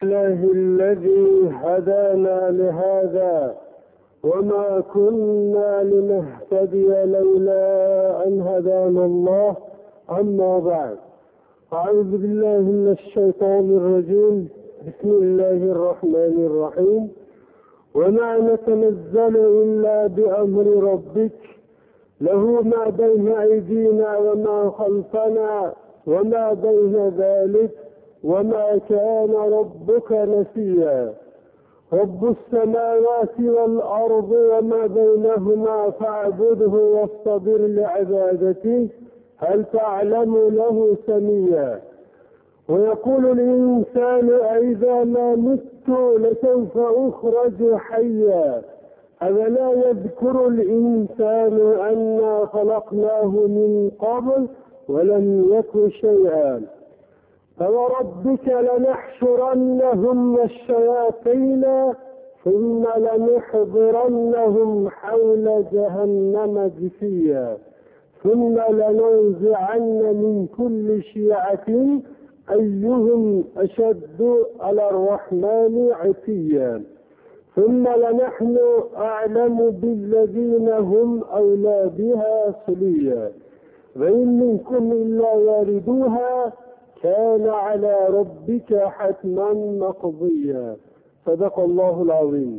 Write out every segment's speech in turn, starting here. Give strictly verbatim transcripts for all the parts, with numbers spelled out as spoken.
الله الذي هدانا لهذا وما كنا لنهتدي لولا أن هدانا الله. أما بعد، أعوذ بالله من الشيطان الرجيم. بسم الله الرحمن الرحيم. وما نتنزل إلا بأمر ربك له ما بين أيدينا وما خلفنا وما بين ذلك وما كان ربك نسيا. رب السماوات والأرض وما بينهما فاعبده واصطبر لعبادته هل تعلم له سميا. ويقول الإنسان أئذا ما مت لسوف أخرج حيا. أولا يذكر الإنسان أنا خلقناه من قبل ولم يك شيئا. فوربك لنحشرنهم والشياطين ثم لنحضرنهم حول جهنم جثيا ثم لننزعن من كل شيعة أيهم أشد على الرحمن عتيا ثم لنحن أعلم بالذين هم أولى بها صليا وإن منكم إلا واردوها كان على ربك حتما مقضيا. صدق الله العظيم.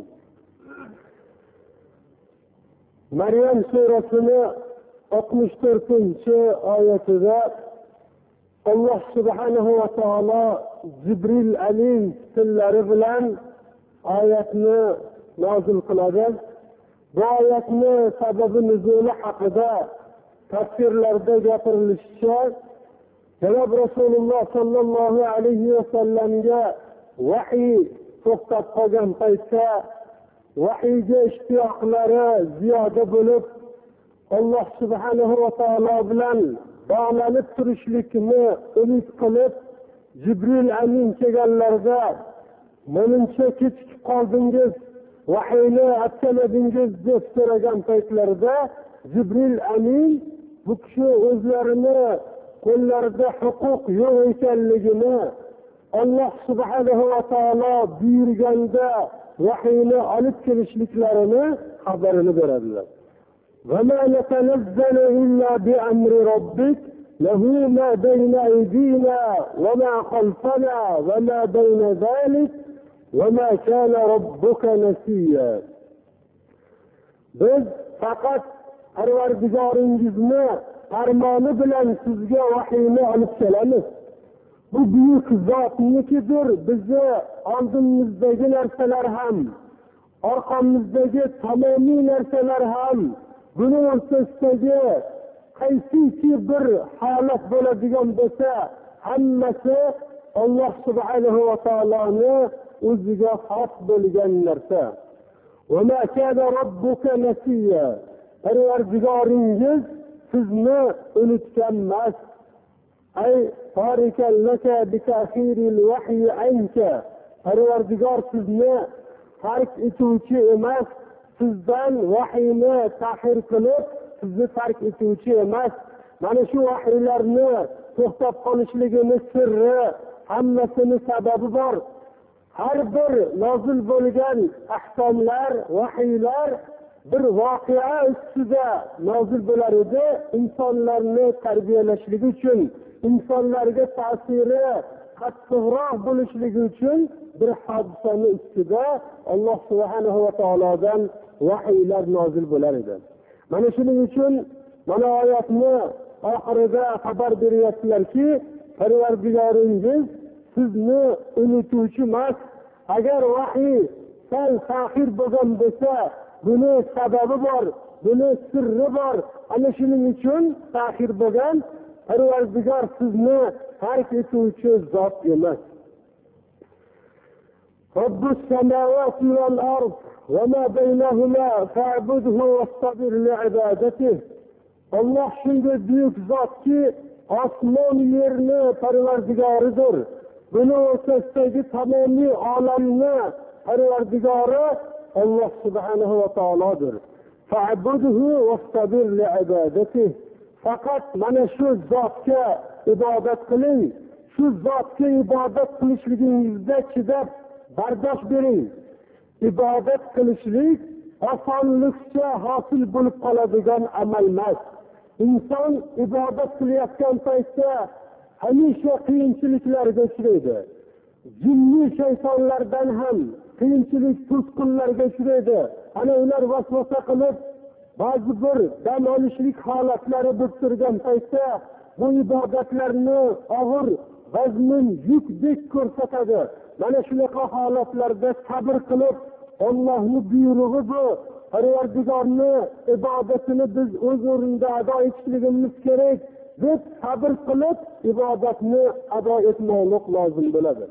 Meryem suresini altmış dördüncü ayetinde Allah subhanahu ve taala Cibril alayhi tilleri bilen ayetini nazil kıladi. Bu ayetni sebebi nuzuli haqida tafsirlerde gapirilishicha Cenab Resulullah sallallahu aleyhi ve sellem'ge vahiy to'xtab qolgan paytda vahiyga ishtiyoqlari ziyoda bo'lib Allah subhanahu va taolo bilan bog'lanib turishlikni umid qilib Jibril amin kelganlarida menimcha kechikib qoldingiz, vahiyni aytmadingiz deb so'ragan paytlarida Jibril amin bu kishi o'zlarini qo'llarida huquq yo'q ekanligini Allah subhanahu va taolo buyurganda vahiyni olib kelishliklarini xabarini beradilar. وَمَا نَتَنَزَّلُ إِلَّا بِأَمْرِ رَبِّكَ لَهُ مَا بَيْنَ أَيْدِينَا وَمَا خَلْفَنَا وَمَا بَيْنَ ذَلِكَ وَمَا كَانَ رَبُّكَ نَسِيًّا. Biz faqat Parvardigoringizni farmoni bilan sizga vahiyni olib kelamiz. Bu buyuk zotnikidir. Bizni oldimizdagi narsalar ham, orqamizdagi tamomiy narsalar ham, buni o'rtasidagi qaysiki bir holat bo'ladigan bo'lsa, hammasi Alloh subhanahu va taoloni o'ziga xos bo'lgan narsa. Va ma kana robbuka nasiya. Parvardigoringiz sizni unutgan emas. Ay tarikan laka bi ta'khiril vahyi anka. Parvardigor sizni farq etuvchi emas, sizdan vahiyni ta'khir qilib sizni farq etuvchi emas. Mana shu vahiylarni to'xtab qolishligini sirri, hammasini sababi bor. Har bir nozil bo'lgan ahkomlar, vahiylar bir voqea ustida nozil bo'lar edi, insonlarni tarbiyalashlik uchun, insonlarga ta'siri qattiqroq bo'lishligi uchun bir hodisani ustida Alloh subhanahu va taolodan vahiylar nozil bo'lar edi. Mana shuning uchun mana oyatni oxirida xabar beryaptilarki, Parvardigoringiz sizni unutuvchi emas. Agar vahiy sal ta'xir bo'lgan bo'lsa, buni sababi bor, buni sirri bor. Ana shuning uchun ta'xir bo'lgan. Parvardigor sizni farq etuvchi zot emas. Robbus samawati val ard va ma baynahuma fa'budhu wastabir li'ibadatihi. Alloh shunday buyuk zotki, osmon yerni parvardigoridir. Buni o'rtasidagi tamomiy olamni parvardigori Alloh subhanahu va taolodir. Fa'budhu wastabir li'ibadatihi. Faqat mana shu zotga ibodat qiling, shu zotga ibodat qilishligingizda chidab bardosh bering. Ibodat qilishlik osonlikcha hosil bo'lib qoladigan amal emas. Inson ibodat qilayotgan paytda hamisha qiyinchiliklarga uchraydi. Jinni shaytonlardan ham qiyinchilik, to'sqinlarga uchraydi. Ana ular vasvasa qilib, ba'zi bir dam olishlik holatlari bo'lib turgan paytda bu ibodatlarni og'ir, vazmin, yukdek ko'rsatadi. Mana shunaqa holatlarda sabr qilib, Allohning buyrug'i bu, Parvardigorning ibodatini biz o'z o'rnida ado etishligimiz kerak deb sabr qilib ibodatni ado etmoqlik lozim bo'ladi.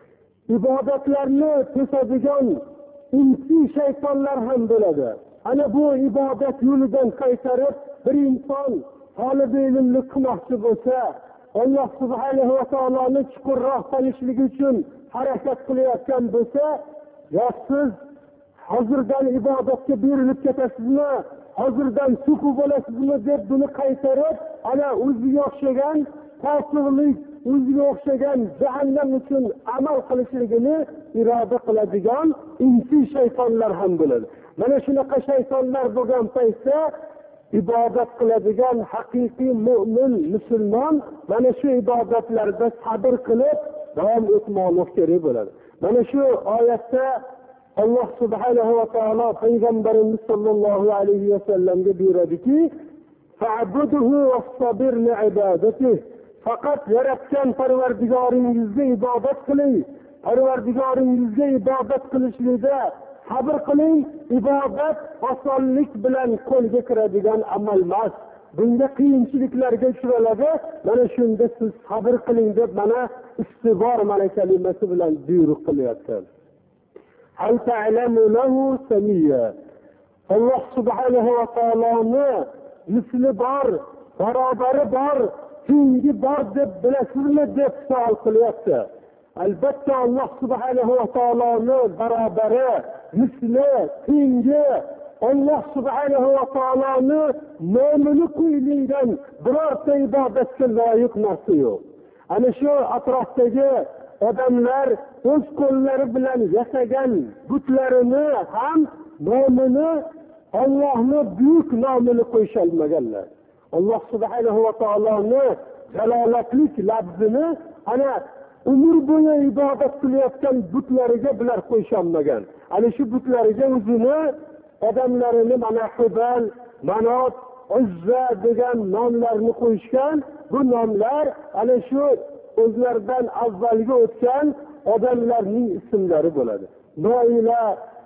Ibodatlarni to'sadigan insiy shaytonlar ham bo'ladi. Ana bu ibodat yo'lidan qaytarib bir inson talab ilmni qilmoqchi bo'lsa, Alloh subhanahu va taoloni chuqurroq tanishligi uchun harakat qilayotgan bo'lsa, yo siz hozirdan ibodatga berilib ketasizmi, hozirdan suku bo'lasizmi deb buni qaytarib, ana o'ziga o'xshagan fosiqlik, o'ziga o'xshagan jahannam uchun amal qilishligini iroda qiladigan insiy shaytonlar ham bo'ladi. Mana shunaqa shaytonlar bo'lgan paytda ibodat qiladigan haqiqiy mu'min musulmon mana shu ibodatlarda sabr qilib davom etmoqlik kerak bo'ladi. Mana shu oyatda Alloh subhanahu va taolo payg'ambarimiz sollallohu alayhi va sallamga buyuradiki, fa'buduhu was-sabir li'ibadatihi. Faqat yaratgan Parvardigoringizga ibodat qiling. Parvardigoringizga ibodat qilishlikda sabr qiling. Ibodat osonlik bilan qo'lga kiradigan amal emas. Bunga qiyinchiliklarga uchraladi. Mana shunda siz sabr qiling deb mana istibor mana kalimasi bilan buyruq qilyapti. Hal ta'lamu lahu samiyya. Alloh subhanahu va taoloni misli bor, barobari bor, tengi bor deb bilasizmi deb savol qilyapti. Albatta Alloh subhanahu va taoloni barobari, misli, tengi Alloh subhanahu va taoloni nomini qo'yilgan birorta ibodatga loyiq narsa yo'q. Ana shu atrofdagi odamlar o'z qo'llari bilan yasagan butlarini ham nomini Allohning buyuk nomini qo'yisha olmaganlar. Alloh subhanahu va taoloni jalolatlik lafzini ana umr bo'yi ibodat qilayotgan butlariga bular qo'yisha olmagan. Ana shu butlariga o'zini odamlarini mana Hubal, Manot, Uzza degan nomlarni qo'yishgan. Bu nomlar ana shu o'zlaridan avvalgi o'tgan odamlarning ismlari bo'ladi. Noila,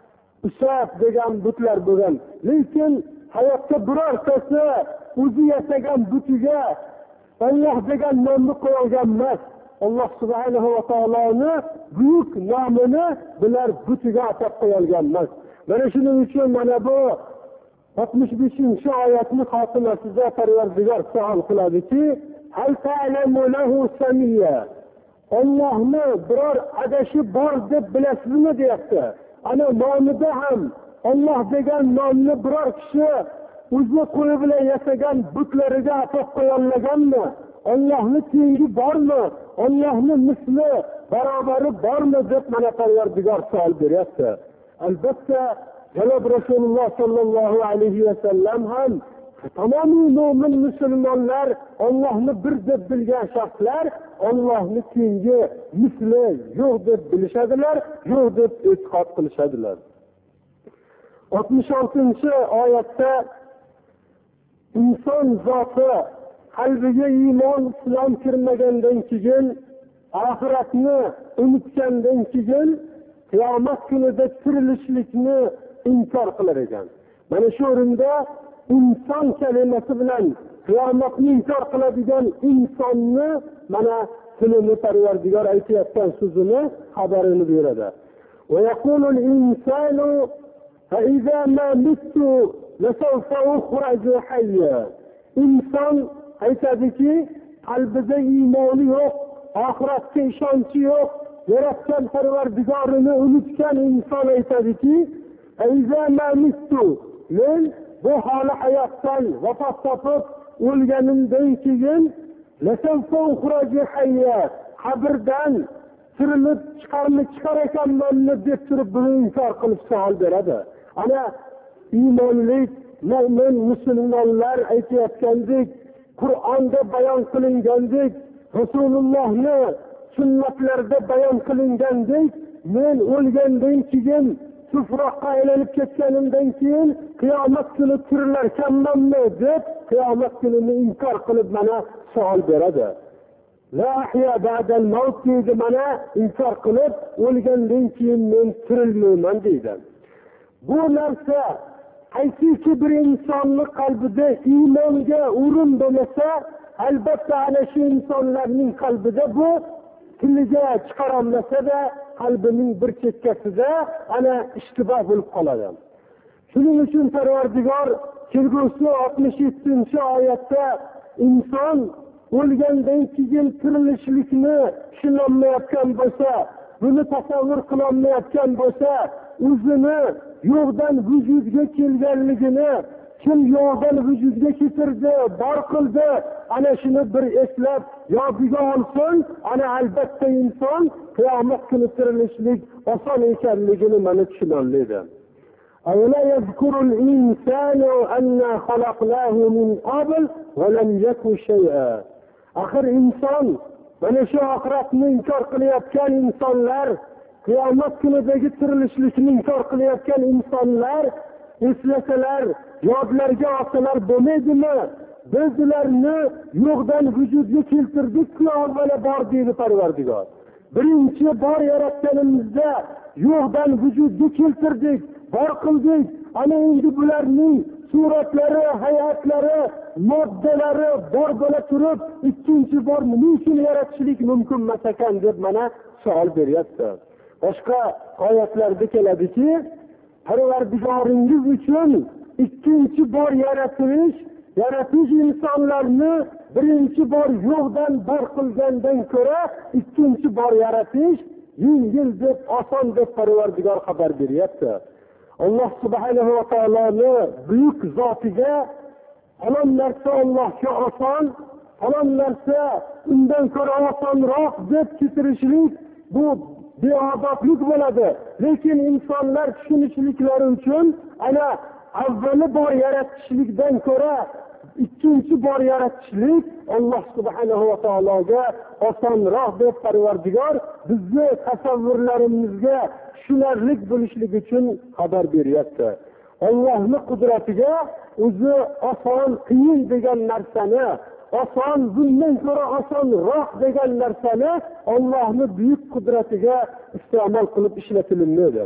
Usab degan butlar bo'lgan. Lekin hayotda birortasi o'zi yasagan butiga Alloh degan nomni qo'ygan emas. Alloh subhanahu va taoloni buyuk nomini bular butiga atab qo'yilgan emas. Mana shuning uchun mana bu oltmish beshinchi oyatning xotimasida Parvardigor savol qiladiki, hal ta'lamu lahu samiyya. Allohni biror adashi bor deb bilasizmi deyapti. Ana nomida ham Alloh degan nomni biror kishi o'zi qo'li bilan yasagan butlariga atab qo'yolmaganmi? Allohning tengi bormi? Allohning misli, barobari bormi deb mana Parvardigor savol beryapti. Albatta Janob Rasululloh sollallohu alayhi va sallam ham tamomiy mo'min musulmonlar, Allohni bir deb bilgan shaxslar Allohning tengi, misli yo'q deb bilishadilar, yo'q deb e'tiqod qilishadilar. oltmish oltinchi oyatda inson zoti qalbiga iymon, islom kirmagandan keyin, oxiratni unutgandan keyin qiyomat kunida tirilishlikni inkor qilar ekan. Mana shu o'rinda inson kalimasi bilan qiyomatni inkor qiladigan insonni mana tilini Parvardigor aytayotgan so'zini xabarini beradi. Va yaqulul insanu fa iza ma mittu lasawfa ukhraju hayya. Inson aytadiki, qalbida iymoni yo'q, oxiratga ishonchi yo'q, yaratgan Parvardigorini unutgan inson aytadiki, iza ma mittu, men bu holi hayotdan vafot topib o'lganimdan keyin lasawfa ukhraju hayya, qabrdan tirilib chiqarilib chiqar ekanmanmi deb turib buni inkor qilib savol beradi. Ana iymonlik mo'min musulmonlar aytayotgandek, Qur'onda bayon qilingandek, Rasulullohni sunnatlarda bayon qilingandek, men o'lgandan keyin tuproqqa aylanib ketganimdan keyin qiyomat kuni tirilarkanmanmi deb qiyomat kunini inkor qilib mana savol beradi. La ahya ba'dal maut deydi, mana inkor qilib o'lgandan keyin men tirilmayman deydi. Bu narsa qaysiki bir insonning qalbida iymonga o'rin bo'lsa, albatta ana shu insonlarning qalbida bu tiliga chiqarolmasa-da qalbining bir chekkasida ana ishtiboh bo'lib qoladi. Shuning uchun Parvardigor kelgusi oltmish yettinchi oyatda inson o'lgandan keyin tirilishlikni tushunolmayotgan bo'lsa, buni tasavvur qilolmayotgan bo'lsa, o'zini yo'qdan vujudga kelganligini, kim yo'qdan vujudga keltirdi, bor qildi, ana shuni bir eslab yodiga olsin, ana albatta inson qiyomat kuni tirilishlik oson ekanligini mana tushunoladi. Awla yazkurul insanu anna xalaqnahu min qabl va lam yaku shay'a. Axir inson mana shu oxiratni inkor qilayotgan insonlar, qiyomat kunidagi tirilishlikni inkor qilayotgan insonlar eslasalar, yodlarga olsalar bo'lmaydimi? Biz ularni yo'qdan vujudga keltirdik-ku, avvalo bor deydi Parvardigor. Birinchi bor yaratganimizda yo'qdan vujudga keltirdik, bor qildik. Ana endi bularning suratlari, hayotlari, moddalari bor bo'la turib, ikkinchi bor nima uchun yaratishlik mumkin emas ekan deb mana savol beryapti. Boshqa oyatlarda keladiki, Parvardigoringiz uchun ikkinchi bor yaratish, yaratish insonlarni birinchi bor yo'qdan bor qilgandan ko'ra ikkinchi bor yaratish yengil deb, oson deb Parvardigor xabar beryapti. Alloh subhanahu va taoloni buyuk zotiga falon narsa Allohga oson, falon narsa undan ko'ra osonroq deb keltirishlik bu beodoblik bo'ladi. Lekin insonlar tushunishliklari uchun ana avvali bor yaratishlikdan ko'ra ikkinchi bor yaratishlik Alloh subhanahu va taologa osonroq deb Parvardigor bizni tasavvurlarimizga tushunarli bo'lishligi uchun xabar beryapti. Allohning qudratiga o'zi oson, qiyin degan narsani, oson, bundan ko'ra osonroq degan narsani Allohning buyuk qudratiga iste'mol qilib ishlatilinadi.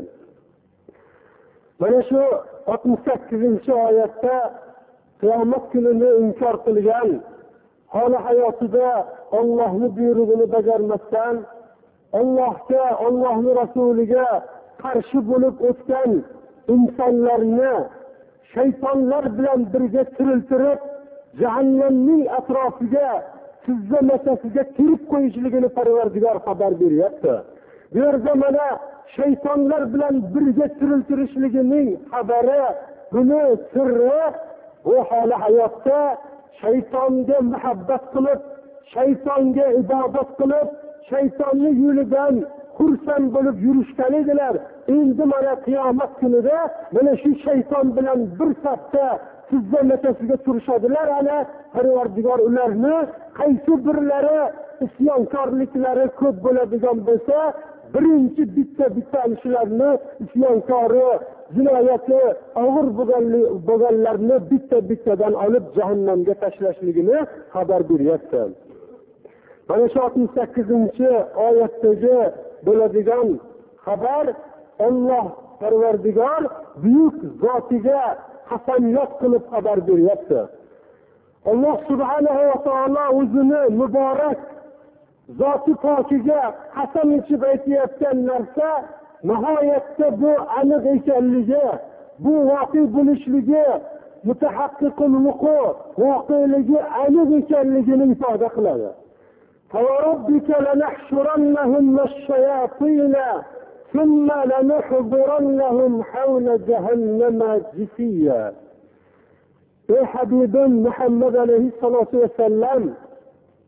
Mana shu oltmish sakkizinchi oyatda qiyomat kunini inkor qilgan, holi hayotida Allohning buyrug'ini bajarmasdan, Allohga, Allohning rasuliga qarshi bo'lib o'tgan insonlarni shaytonlar bilan birga tiriltirib, jahannamning atrofiga, sizza masasiga kirib qo'yishligini Parvardigor xabar beryapti. Bu yerda mana shaytonlar bilan birga tiriltirishligining xabari, buni sirri bu holi hayotda shaytonga muhabbat qilib, shaytonga ibodat qilib, shaytonning yo'lidan xursand bo'lib yurishgan edilar. Endi mana qiyomat kunida mana shu shayton bilan bir safda sizga matasiga turishadilar. Ana Parvardigor ularni qaysi birlari isyonkorliklari ko'p bo'ladigan bo'lsa, birinchi bitta bitta shularni isyonkori, jinoyati og'ir bo'lganlarni bitta bittadan olib jahannamga tashlashligini xabar beryapti. Mana shu oltmish sakkizinchi oyatdagi bo'ladigan xabar Alloh Parvardigor buyuk zotiga qasamyod qilib xabar beryapti. Alloh subhanahu va taolo o'zini muborak zoti pokiga qasam ichib aytayotgan narsa nihoyatda bu aniq ekanligi, bu voqe bo'lishligi, mutahaqqiqul vuqu voqeligi aniq ekanligini ifoda qiladi. فَوَرَبِّكَ لَنَحْشُرَنَّهُمْ وَالشَّيَاطِينَ ثُمَّ لَنُحْضِرَنَّهُمْ حَوْلَ جَهَنَّمَ جِثِيًّا. Ey Habibim Muhammad aleyhissalatu vesselam,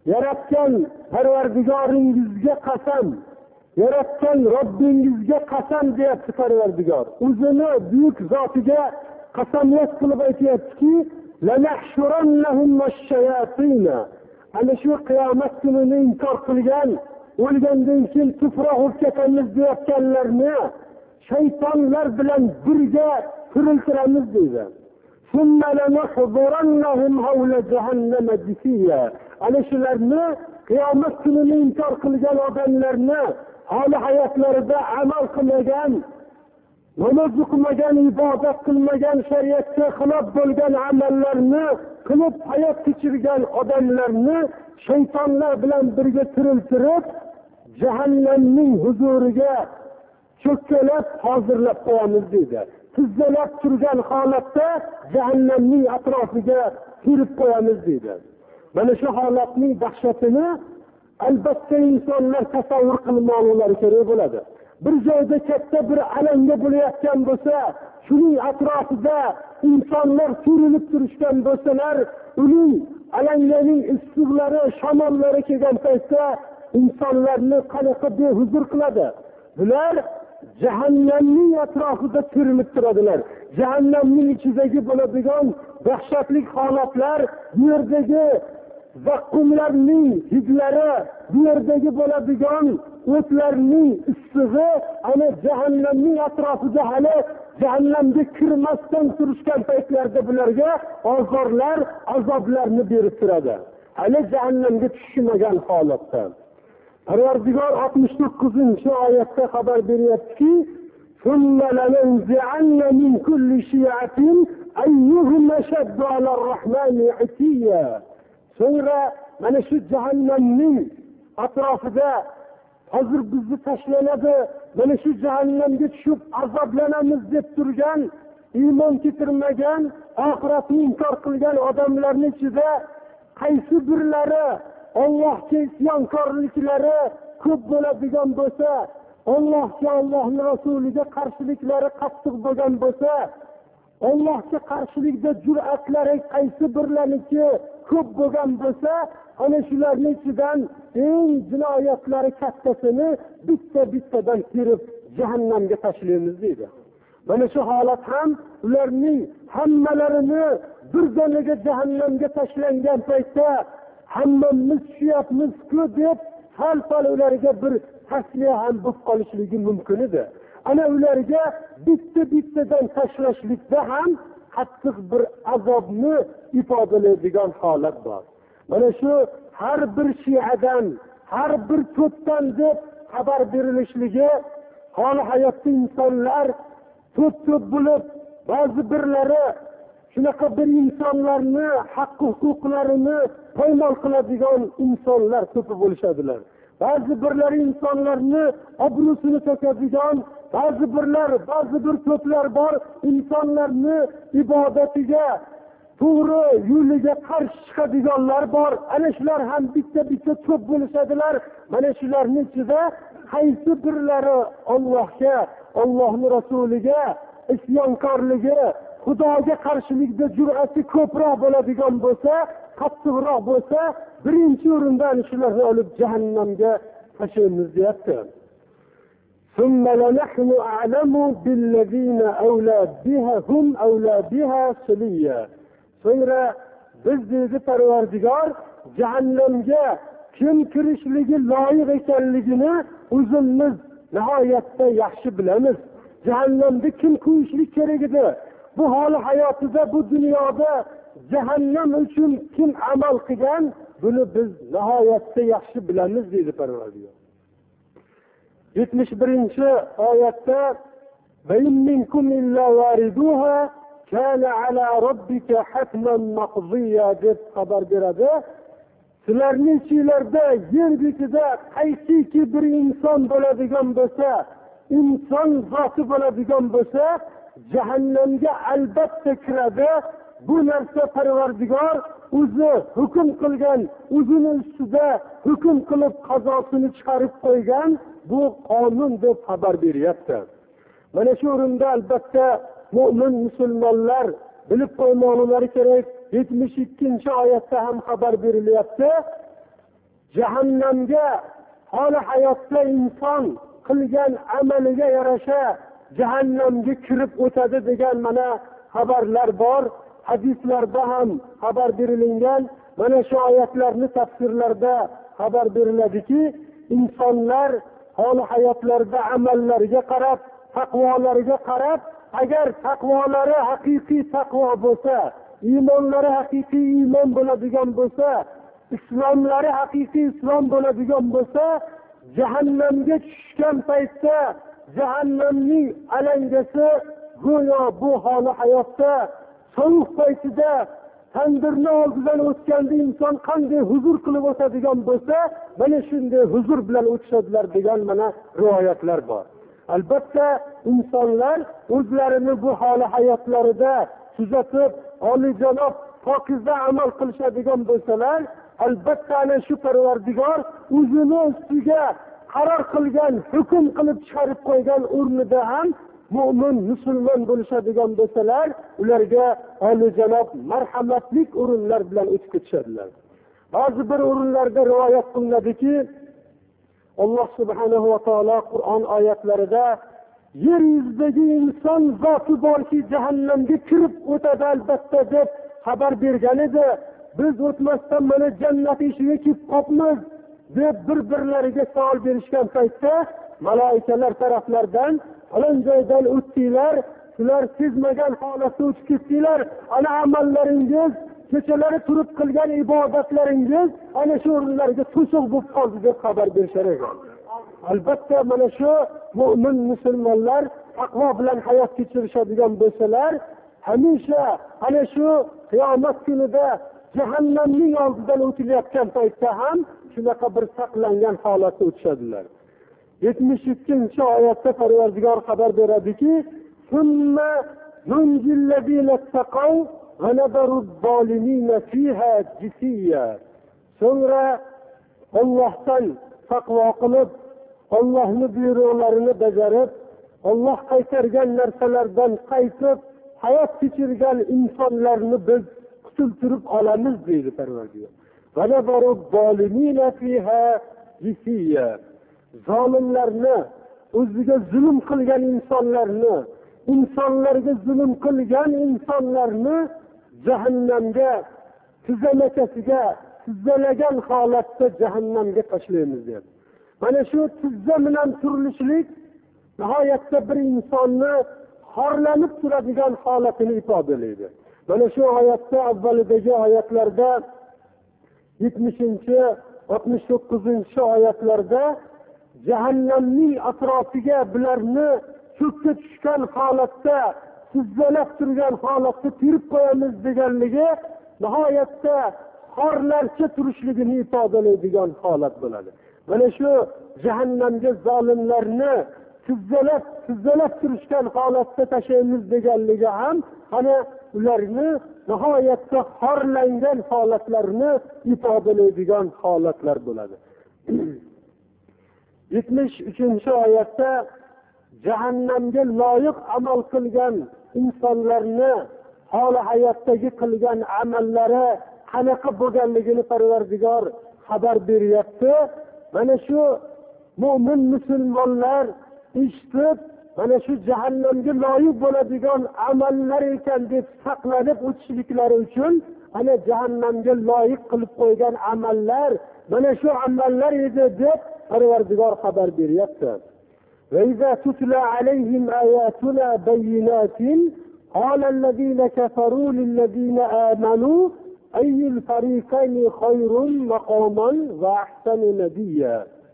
yaratgan Parvardigoringizga qasam, yaratgan Robbingizga qasam deyapti Parvardigor. O'zini buyuk zotiga qasamyod qilib aytayaptiki, lanahshurannahum wash-shayatin. Ana shu qiyomat kunini inkor qilgan, o'lgandan keyin tuproq o'tkazamiz deyotganlarni shaytonlar bilan birga tiriltiramiz deydi. Summa lanahzurannahum hawla jahannama jisiya. Ana shularni qiyomat kunini inkor qilgan odamlarni hali hayotlarida amal qilmagan, namoz o'qimagan, ibodat qilmagan, shariatga xilof bo'lgan amallarni qilib hayot kechirgan odamlarni shaytonlar bilan birga tiriltirib jahannamning huzuriga cho'kkalab hozirlab qo'yamiz deydi. Tizzalab turgan holatda jahannamning atrofiga kirib qo'yamiz deydi. Mana shu holatning dahshatini albatta insonlar tasavvur qilmoqlari kerak bo'ladi. Bir joyda katta bir alanga bo'layotgan bo'lsa, shuning atrofida insonlar surilib turishgan bo'lsalar, uning alanganing issiqlari, shamollari kelgan paytda insonlarni qanaqa behuzur qiladi. Bular jahannamning atrofida surilib turadilar. Jahannamning ichidagi bo'ladigan dahshatli holatlar, bu yerdagi zaqqumlarning hidlari, bu yerdagi bo'ladigan o'tlarning issig'i ana jahannamning atrofida hali jahannamga kirmasdan turishgan paytlarda bularga ozorlar, azoblarni berib turadi. Hali jahannamga tushmagan holatda. Parvardigor oltmish to'qqizinchi oyatda xabar beryaptiki, "Summa lananzi'anna min kulli shi'atin ayyuhum ashaddu 'ala ar-rahmani 'itiyya." So'ngra mana shu jahannamning atrofida hozir bizni tashlanadi, mana shu jahannamga tushib azoblanamiz deb turgan, iymon keltirmagan, oxiratni inkor qilgan odamlarning ichida qaysi birlari Allohga isyonkorliklari ko'p bo'ladigan bo'lsa, Allohga, Allohning rasuliga qarshiliklari qattiq bo'lgan bo'lsa, Allohga qarshilikda jur'atlari qaysi birlarniki ko'p bo'lgan bo'lsa, ana shularning ichidan eng jinoyatlari kattasini bitta-bittadan kirib jahannamga tashlaymiz deydi. Mana shu holat ham ularning hammalarini birdaniga jahannamga tashlangan paytda hammamiz tushyapmiz-ku deb sal-pal ularga bir tasliya ham bo'lib qolishligi mumkin edi. Ana ularga bitta-bittadan tashlashlikda ham qattiq bir azobni ifodalaydigan holat bor. Mana shu har bir shiadan, har bir to'pdan deb xabar berilishligi, hol hayotda insonlar to'p-to'p bo'lib, ba'zi birlari shunaqa bir insonlarni haq-huquqlarini poymol qiladigan insonlar to'pi bo'lishadilar. Ba'zi birlar insonlarni obro'sini to'kadigan, ba'zi birlar, ba'zi bir to'plar bor, insonlarni ibodatiga, to'g'ri yo'liga qarshi chiqadiganlar bor. Ana shular ham bitta-bitta to'p bo'lishadilar. Mana shularning ichida qaysi birlari Allohga, Allohning rasuliga isyonkorligi, Xudoga qarshilikda jur'ati ko'proq bo'ladigan bo'lsa, qattiqroq bo'lsa, birinchi o'rindan shularni olib jahannamga tashlaymiz deyapti. Summa lanahnu a'lamu billazina awla biha hum awla biha siliya. So'ngra biz deydi Parvardigor jahannamga kim kirishligi loyiq ekanligini o'zimiz nihoyatda yaxshi bilamiz. Jahannamda kim qo'yishlik kerak edi? Bu hol hayotida, bu dunyoda jahannam uchun kim amal qilgan, buni biz nihoyatda yaxshi bilamiz deydi Parvardigor. yetmish birinchi oyatda "Va in minkum illa wariduha kana ala robbika hatman maqdiya" deb xabar beradi. Sizlarning ichinglarda yer betida qaysiki bir inson bo'ladigan bo'lsa, inson zoti bo'ladigan bo'lsa, jahannamga albatta kiradi. Bu narsa Parvardigor o'zi hukm qilgan, o'zini ustida hukm qilib qazosini chiqarib qo'ygan bu qonun deb xabar beryapti. Mana shu o'rinda albatta mu'min musulmonlar bilib qo'ymoqlari kerak. yetmish ikkinchi oyatda ham xabar berilyapti. jahannamga holi hayotda inson qilgan amaliga yarasha jahannamga kirib o'tadi degan mana xabarlar bor. Hadislarda ham xabar berilgan. Mana shu oyatlarni tafsirlarda xabar beriladiki, insonlar holi hayotlarida amallariga qarab, taqvolariga qarab, agar taqvolari haqiqiy taqvo bo'lsa, iymonlari haqiqiy iymon bo'ladigan bo'lsa, islomlari haqiqiy islom bo'ladigan bo'lsa, jahannamga tushgan paytda jahannamning alangasi go'yo bu holi hayotda sovuq paytida tandirni oldidan o'tganda inson qanday huzur qilib o'tadigan bo'lsa, mana shunday huzur bilan o'tishadilar degan mana rivoyatlar bor. Albatta insonlar o'zlarini bu holi hayotlarida tuzatib, oliyjanob pokiza amal qilishadigan bo'lsalar, albatta ana shu Parvardigor o'zini ustiga qaror qilgan, hukm qilib chiqarib qo'ygan o'rnida ham mu'min musulmon bo'lishadigan bo'lsalar, ularga oliyjanob marhamatlik o'rinlar bilan o'tib ketishadilar. Ba'zi bir o'rinlarda rivoyat qilinadiki, Alloh subhanahu va taolo Qur'on oyatlarida yer yuzidagi inson zoti borki jahannamga kirib o'tadi albatta deb xabar bergan edi. Biz o'tmasdan mana jannat eshigiga kirib qopmiz deb bir-birlariga savol berishgan paytda malaikalar taraflardan falon joydan o'tdinglar, sizlar sezmagan holatda o'tib ketdinglar, ana amallaringiz, kechalari turib qilgan ibodatlaringiz ana shu o'rinlarga to'siq bo'lib qoldi deb xabar berishar ekan. Albatta mana shu mu'min musulmonlar taqvo bilan hayot kechirishadigan bo'lsalar, hamisha ana shu qiyomat kunida jahannamning oldidan o'tilayotgan paytda ham shunaqa bir saqlangan holatda o'tishadilar. yetmish ikkinchi oyatda Parvardigor xabar beradiki, "Summa nunjillazina taqaw va nadaruz zolimina fiha jisiya." So'ngra Allohdan taqvo qilib, Allohning buyruqlarini bajarib, Alloh qaytargan narsalardan qaytib, hayot kechirgan insonlarni biz qutultirib olamiz deydi Parvardigor. Va nadaruz zolimina fiha jisiya. Zolimlarni, o'ziga zulm qilgan insonlarni, insonlarga zulm qilgan insonlarni jahannamga, tizzamakasiga, tizzalagan holatda jahannamga tashlaymiz dedi. Mana shu tizza bilan turilishlik nihoyatda bir insonni xorlanib turadigan holatini ifodalaydi. Mana shu oyatda avvalidagi oyatlarda yetmishinchi, oltmish to'qqizinchi oyatlarda jahannamning atrofiga bularni cho'kka tushgan holatda, tizzalab turgan holatda tirib qo'yamiz deganligi nihoyatda xorlarcha turishligini ifodalaydigan holat bo'ladi. Mana shu jahannamga zolimlarni tizzalab, tizzalab turishgan holatda tashlaymiz deganligi ham ana ularni nihoyatda xorlangan holatlarini ifodalaydigan holatlar bo'ladi. yetmish uchinchi oyatda jahannamga loyiq amal qilgan insonlarni holi hayotdagi qilgan amallari qanaqa bo'lganligini Parvardigor xabar beryapti. Mana shu mu'min musulmonlar eshitib, mana shu jahannamga loyiq bo'ladigan amallar ekan deb saqlanib o'tishliklari uchun ana jahannamga loyiq qilib qo'ygan amallar mana shu amallar edi deb Parvardigor xabar beryapti. Va iza tutla alayhim ayatuna bayyinatin qala allazina kafaru lil ladina amanu ayyul fariqayni khayrun maqaman va ahsanu nabiyya.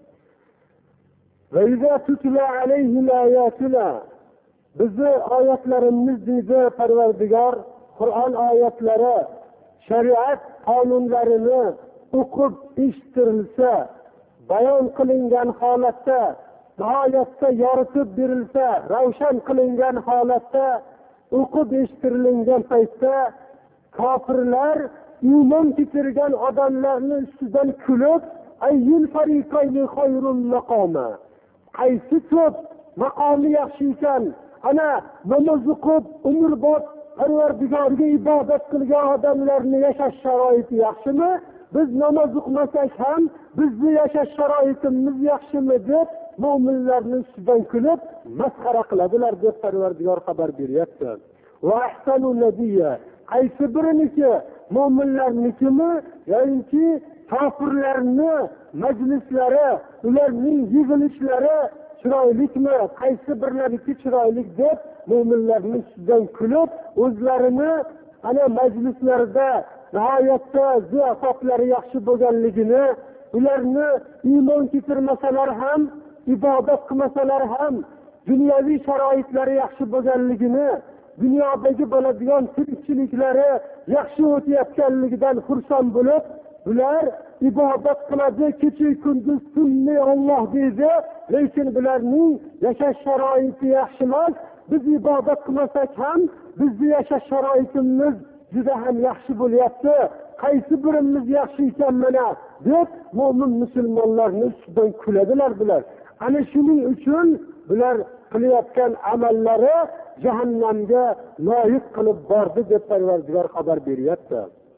Va iza tutla alayhim ayatuna, bizni oyatlarimiz deydi Parvardigor, Qur'on oyatlari, shariat qonunlarini o'qib eshittirilsa, bayon qilingan holatda, nihoyatda yoritib berilsa, ravshan qilingan holatda o'qib eshittirilgan paytda kofirlar iymon keltirgan odamlarning ustidan kulib, ayyul fariqayni khayrun maqama, qaysi ko'p maqomi yaxshi ekan, ana namoz o'qib umrbod Parvardigorga ibodat qilgan odamlarning yashash sharoiti yaxshimi biz namoz o'qimasak ham bizni yashash sharoitimiz yaxshimi deb mo'minlarning ustidan kulib masxara qiladilar deb Parvardigor xabar beryapti. Va ahsanu nabiyya, qaysi biriniki mo'minlarnikimi yoki kofirlarni majlislari, ularning yig'ilishlari chiroylikmi, qaysi birlariki chiroylik deb mo'minlarning ustidan kulib, o'zlarini ana majlislarda nihoyatda ziyofatlari yaxshi bo'lganligini, ularni iymon keltirmasalar ham, ibodat qilmasalar ham dunyoviy sharoitlari yaxshi bo'lganligini, dunyodagi bo'ladigan tirikchiliklari yaxshi o'tayotganligidan xursand bo'lib, ular ibodat qiladi, kecha kunduz tunni Alloh deydi, lekin bularning yashash sharoiti yaxshi emas. Biz ibodat qilmasak ham bizni yashash sharoitimiz juda ham yaxshi bo'lyapti. Qaysi birimiz yaxshi ekan mana deb mo'min musulmonlarning ustidan kuladilar bular. Ana shuning uchun bular qilayotgan amallari jahannamga loyiq qilib bordi deb Parvardigor xabar beryapti.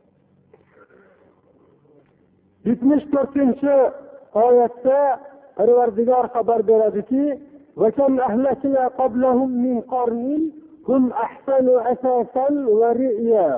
yetmish to'rtinchi oyatda Parvardigor xabar beradiki: "Va kam ahlakna qablahum min qarnin hum ahsanu asasan va ri'ya."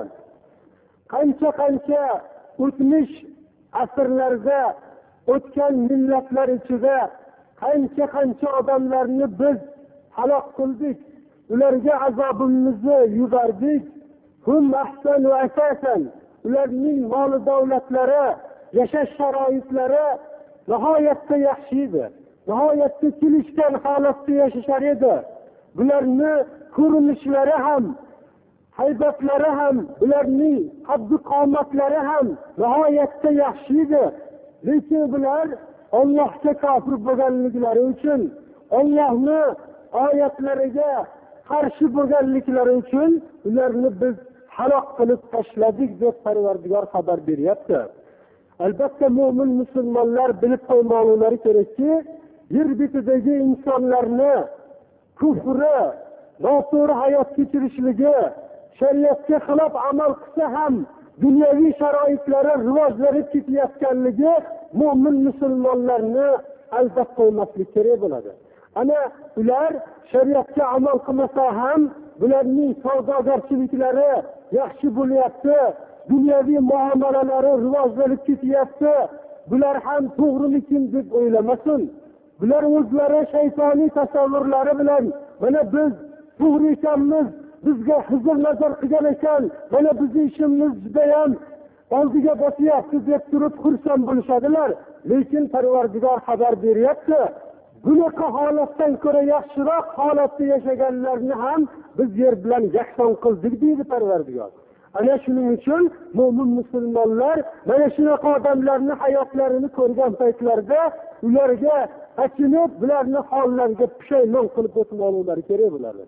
Qancha qancha o'tmish asrlarda o'tgan millatlar ichida qancha qancha odamlarni biz halok qildik, ularga azobimizni yubordik. Hum ahsanu asasan, ularning mol davlatlari, yashash sharoitlari nihoyatda yaxshi edi. Nihoyatda kelishgan holatda yashashar edi. Bularni ko'rinishlari ham, haybatlari ham, ularning qaddi qomatlari ham nihoyatda yaxshi edi. Lekin bular Allohga kofir bo'lganliklari uchun, Allohning oyatlariga qarshi bo'lganliklari uchun ularni biz halok qilib tashladik deb Parvardigor xabar beryapti. Albatta mo'min musulmonlar bilib qo'ymoqlari kerakki, yer betidagi insonlarni kufri, noto'g'ri hayot kechirishligi, shariatga xilof amal qilsa ham dunyoviy sharoitlari rivojlanib ketayotganligi mo'min musulmonlarni aldab qo'ymaslik kerak bo'ladi. Ana ular shariatga amal qilmasa ham bularning savdogarchiliklari yaxshi bo'lyapti, dunyoviy muomalalari rivojlanib ketyapti. Bular ham to'g'rimikin deb o'ylamasin. Bular o'zlari shaytoniy tasavvurlari bilan mana biz to'g'ri ekanmiz, bizga huzur nazar qilgan ekan, mana bizning ishimiz juda ham oldiga bosyapti deb turib xursand bo'lishadilar. Lekin Parvardigor xabar beryapti, bunaqa holatdan ko'ra yaxshiroq holatda yashaganlarni ham biz yer bilan yakson qildik deydi Parvardigor. Ana shuning uchun mo'min musulmonlar mana shunaqa odamlarning hayotlarini ko'rgan paytlarda ularga achinib, bularning hollariga pushaymon qilib o'tmoqlari kerak bo'ladi.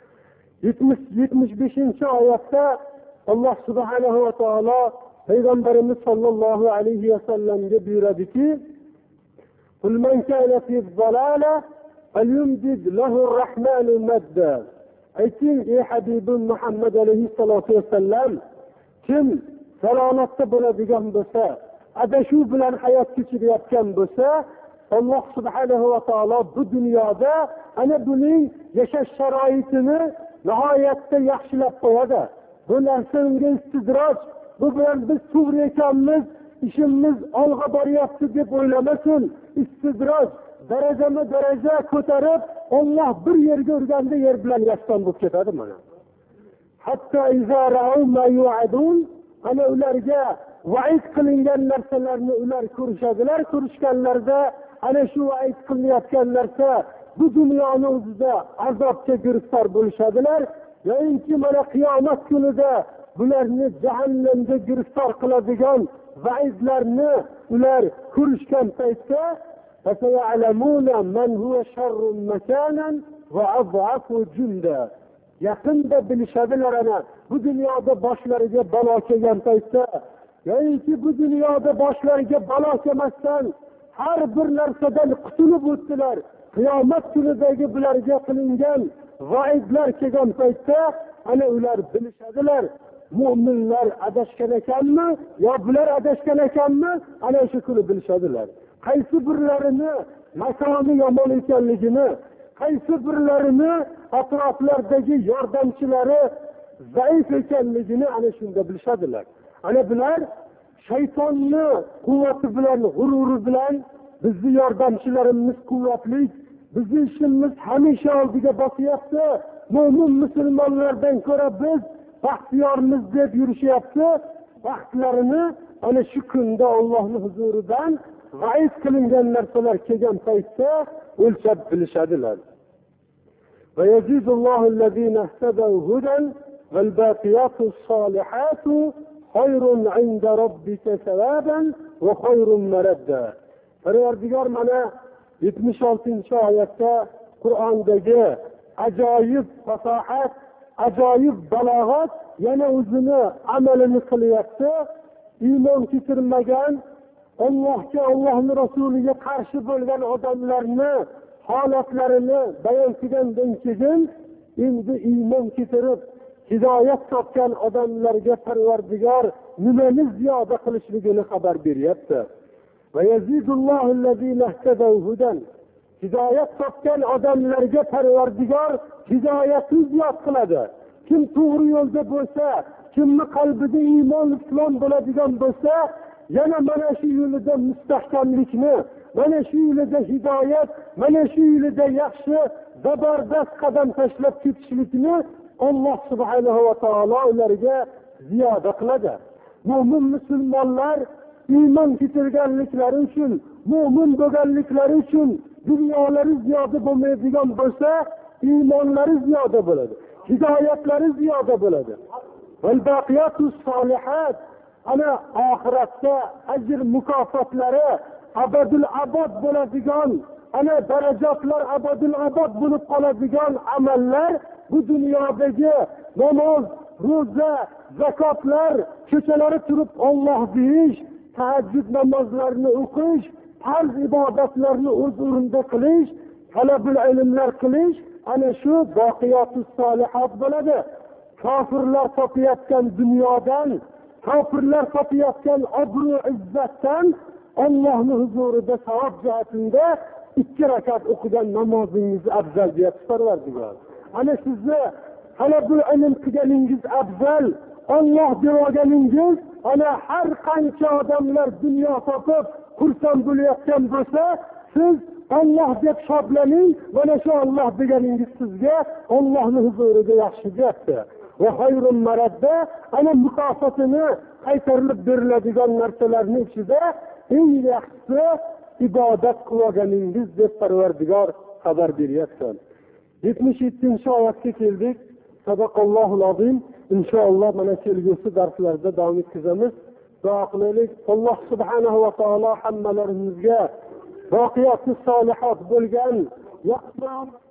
yetmish beshinchi oyatda Alloh subhanahu va taolo Payg'ambarimiz sollallohu alayhi va sallamga buyuradiki: "Qul man kana fi dhalala falyumdid lahu ar-rahmanu madda." Ayting ey Habibim Muhammad alayhissalatu vassallam, kim salomatda bo'ladigan bo'lsa, adashuv bilan hayot kechirayotgan bo'lsa, Alloh subhanahu va taolo bu dunyoda ana buning yashash sharoitini nihoyatda yaxshilab qo'yadi. Bu narsa unga istidroj, bu bilan biz to'g'ri ekanmiz, ishimiz olg'a boryapti deb o'ylamasin. Istidroj darajama daraja ko'tarib, Alloh bir yerga urganda yer bilan yakson bo'lib ketadi mana. Hatto iza ra'u ma yu'adun, ana ularga va'id qilingan narsalarni ular ko'rishadilar. Ko'rishganlarda ana shu va'id qilinayotgan narsa bu dunyoning o'zida azobga giriftor bo'lishadilar. Yo'inki mana qiyomat kunida bularni jahannamga giriftor qiladigan va'idlarni ular ko'rishgan paytda فَسَيَعْلَمُونَ مَنْ هُوَ شَرٌّ مَكَانًا وَأَضْعَفُ جُنْدًا. Yaqinda bilishadilar ana bu dunyoda boshlariga balo kelgan paytda, yoki bu dunyoda boshlariga balo kelmasdan har bir narsadan qutulib o'tdilar. Qiyomat kunidagi bularga qilingan va'idlar kelgan paytda ana ular bilishadilar. mu'minlar adashgan ekanmi yo bular adashgan ekanmi, ana shu kuni bilishadilar. Qaysi birlarini makoni yomon ekanligini, qaysi birlarini atroflardagi yordamchilari zaif ekanligini ana shunda bilishadilar. Ana bular shaytonni quvvati bilan, g'ururi bilan bizni yordamchilarimiz quvvatli, bizni ishimiz hamisha oldiga bosyapti, mo'min musulmonlardan ko'ra biz baxtiyormiz deb yurishyapti. Vaqtlarini ana shu kunda Allohning huzuridan g'ayb qilingan narsalar kelgan paytda o'lchab bilishadilar. Va yazidullohu allazina ihtadaw hudan val baqiyatus solihatu khayrun 'inda robbika savaban va khayrun maradda. Parvardigor mana yetmish oltinchi oyatda Qur'ondagi ajoyib fasohat, ajoyib balog'at yana o'zini amalini qilyapti. Iymon keltirmagan, Allohga, Allohning rasuliga qarshi bo'lgan odamlarni holatlarini bayon qilgandan keyin endi iymon keltirib hidoyat topgan odamlarga Parvardigor nimani ziyoda qilishligini xabar beryapti. Va yazidullohu allazina ihtadaw hudan. Hidoyat topgan odamlarga Parvardigor hidoyatni ziyod qiladi. Kim to'g'ri yo'lda bo'lsa, kimni qalbida iymon, islom bo'ladigan bo'lsa, yana mana shu yo'lida mustahkamlikni, mana shu yo'lida hidoyat, mana shu yo'lida yaxshi zabardast qadam tashlab ketishlikni Alloh subhanahu va taolo ularga ziyoda qiladi. Mo'min musulmonlar iymon keltirganliklari uchun, mo'min bo'lganliklari uchun dunyolari ziyoda bo'lmaydigan bo'lsa, iymonlari ziyoda bo'ladi, hidoyatlari ziyoda bo'ladi. Val baqiyatus solihat, ana oxiratda ajr mukofotlari abadul abad bo'ladigan, ana darajatlar abadul abad bo'lib qoladigan amallar bu dunyodagi namoz, ro'za, zakotlar, ko'chalari turib Alloh deyish, tahajjud namozlarini o'qish, farz ibodatlarni o'z o'rnida qilish, talabul ilmlar qilish, ana shu baqiyatus solihat bo'ladi. Kofirlar topayotgan dunyodan, kofirlar topayotgan obro' izzatdan Allohning huzurida savob jihatida ikki rakat o'qigan namozingiz afzal deyapti Parvardigor. Ana sizni talabul ilm qilganingiz afzal, Alloh deb olganingiz, ana har qancha odamlar dunyo topib xursand bo'layotgan bo'lsa, siz Alloh deb shodlaning, mana shu Alloh deganingiz sizga Allohning huzurida yaxshi deyapti. Va xayrun maradda, ana mukofotini qaytarilib beriladigan narsalarning ichida eng yaxshisi ibodat qilganingiz deb Parvardigor xabar beryapti. yetmish yettinchi oyatga keldik. Sadaqallohul azim. Inshaalloh mana kelgusi darslarda davom ettiramiz. Duo qilaylik. Alloh subhanahu va taolo hammalarimizga baqiyatus solihat bo'lgan yaxshi